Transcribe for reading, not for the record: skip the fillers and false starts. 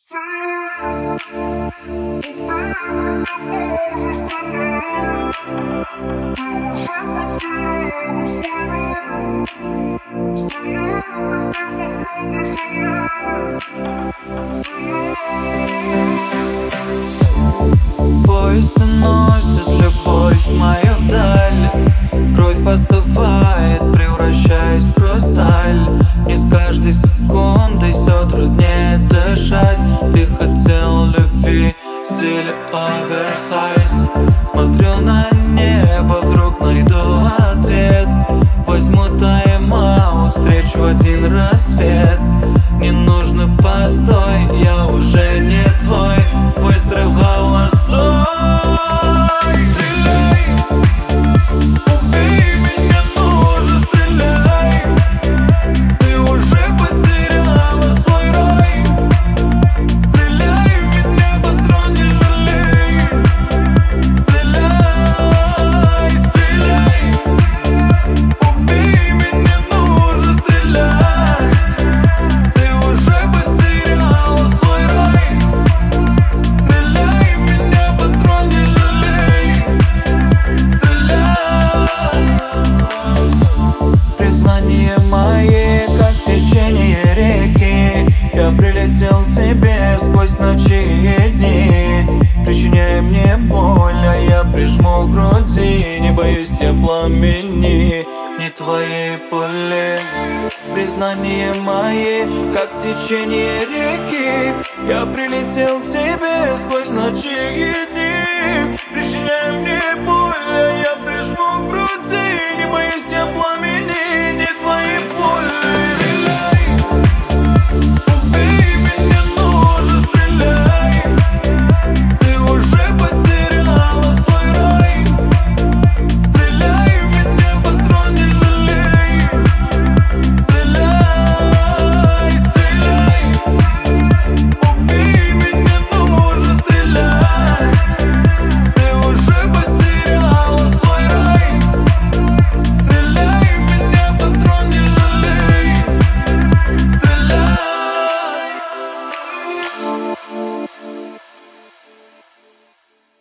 Поезд уносит любовь моя вдаль. Кровь остывает, превращаясь в хрусталь. Мне с каждой секундой все труднее дышать. Ты хотел любви в стиле оверсайз. Смотрю на небо, вдруг найду ответ. Возьму тайм-аут, встречу один рассвет. Не нужно постой, я уже не твой. Выстрел холостой. Стреляй, убей меня, тоже стреляй. Ты уже потеряла свой рай. Стреляй в меня, патрон не жалей. Стреляй, стреляй, убей меня, тоже стреляй. Ты уже потеряла свой рай. Стреляй в меня, патрон не жалей. Стреляй. Признания мои, как течение реки. Я прилетел к тебе сквозь ночи и дни, причиняя мне боль, а я прижму к груди. Не боюсь я пламени, не твоей пули. Признания мои, как течение реки. Я прилетел к тебе